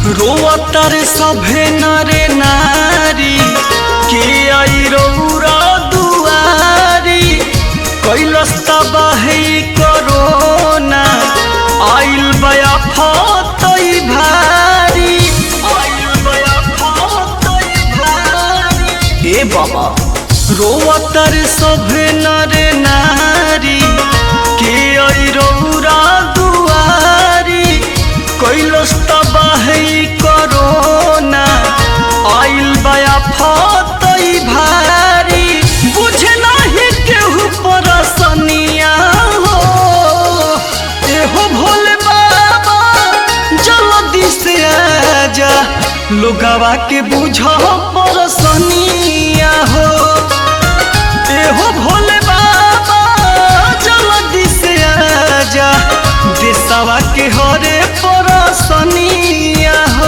रोवतर सभे नरे नारी के आई रौरा दुआरी कैलस तबाही कोरोना आइल बया फतई भारी ए बाबा रोवतर सभे नरे नारी के आई रौरा दुआरी कैलस तबाही कोरोना आइल बया फतई भारी बुझे नहीं केहू परसनिया हो एहो भोले बाबा जल्दी से आजा लोगवा के बुझ परसनिया हो एहो भोले बाबा जल्दी से आजा देशवा के हरे परसनिया हो।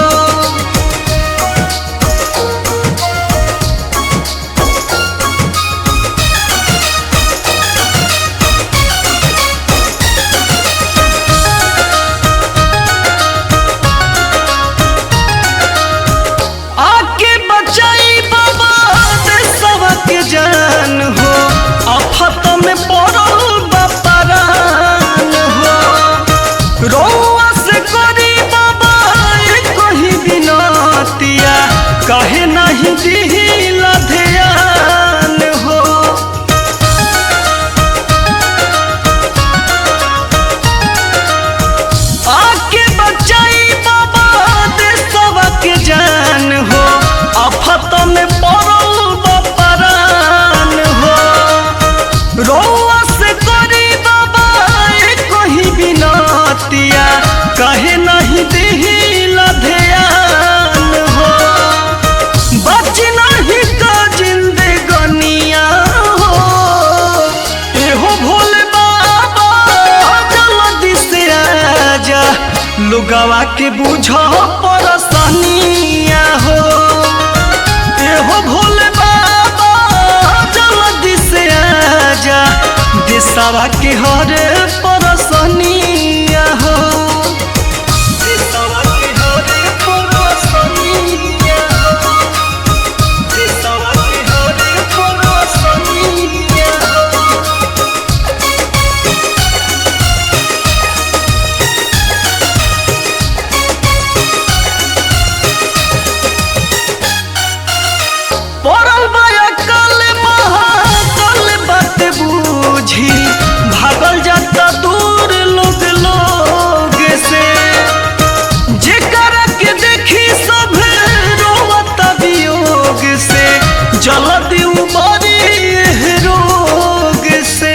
आके बचाई बाबा देशवा के जान हो आफत में पड़ल बापरान हो रौआ से करी बाबा कहीं बिनतिया कहे नहीं दिहिला ध्यान हो आके बचाई बाबा देशवा के जान हो आफत में पड़ल बापरान हो रौआ से करी बाबा कहीं बिनतिया कहे नहीं दिहिला ध्यान हो बच नहीं तो जिंदगनिया हो एहो भोले बाबा जल्दी से आजा लोगवा के बुझ परसनिया हो एहो भोले बाबा जल्दी से आजा देशवा के हर परसनिया हो देशवा के हर परसनिया हो देशवा के हर परसनिया हो। पड़ल बया कल महाकल बात बूझी भागल जाता दूर लोग से जेकरा के देखी सब रोवत वियोग से जल्दी उबरी रोग से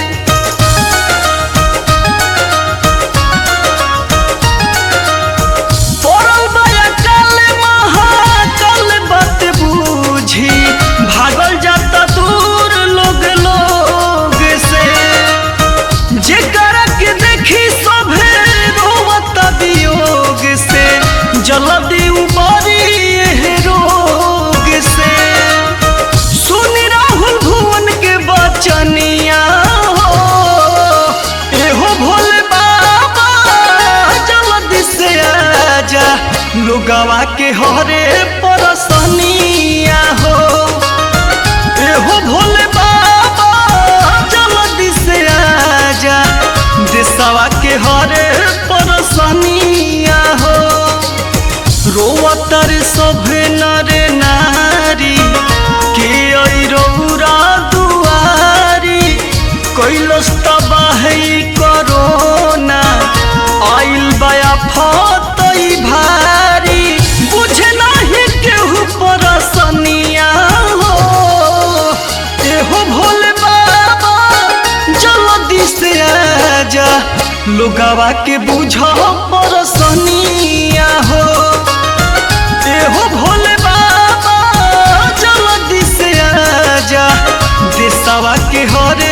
पड़ल बया कल महाकल बात बूझी भागल जाता दूर लोग से जेकरा के देखी सभे रोवत वियोग से जल्दी उबरी रोग से सुनी राहुल भुवन के बचनिया हो एहो भोले बाबा जल्दी से आजा लोगवा के हरे परसनिया हो एहो भोले बाबा जल्दी से आजा देशवा के हरे परसनिया हो रोवतर सभे नरे नारी के आई रौरा दुआरी कैलस तबाही कोरोना आइल बया फतई भारी बुझे नहीं केहू परसनिया हो एहो भोले बाबा जल्दी से आजा लोगवा के बुझ परसनिया हो एहो भोले बाबा जल्दी से आजा देशवा के हरे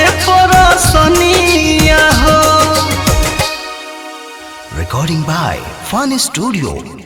परसनिया हो। Recording by Fun Studio.